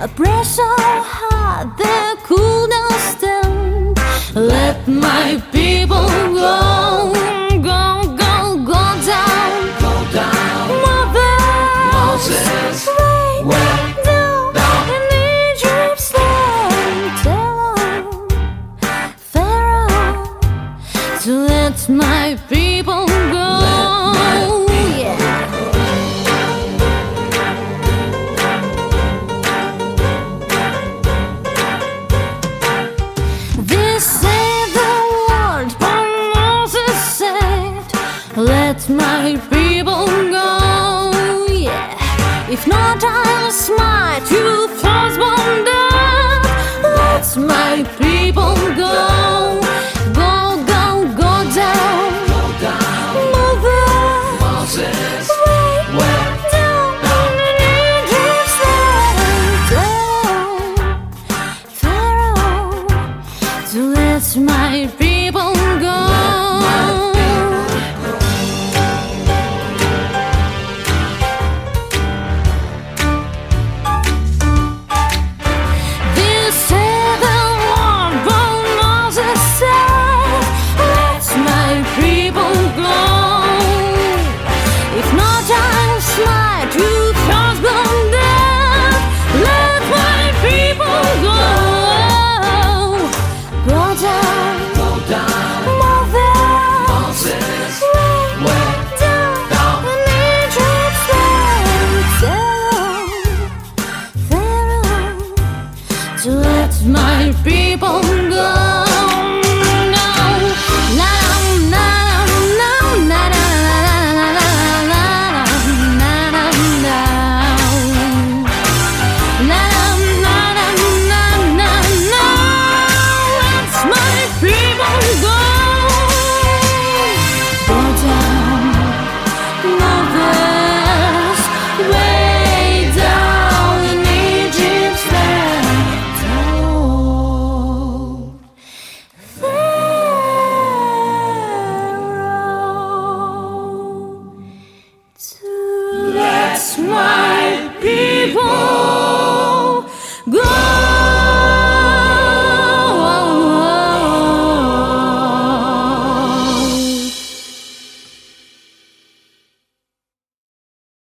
A pressure heart they could not stand. Let my people go, go, go, go down, Go down, Moses, way down in Egypt's land. Tell Pharaoh to let my people go. Let my people go, yeah. If not, I'll smite you, firstborn death. Let my people go, go, go, go down, Moses, way down in Egypt's land. Tell Pharaoh to let my people go. To let my people go.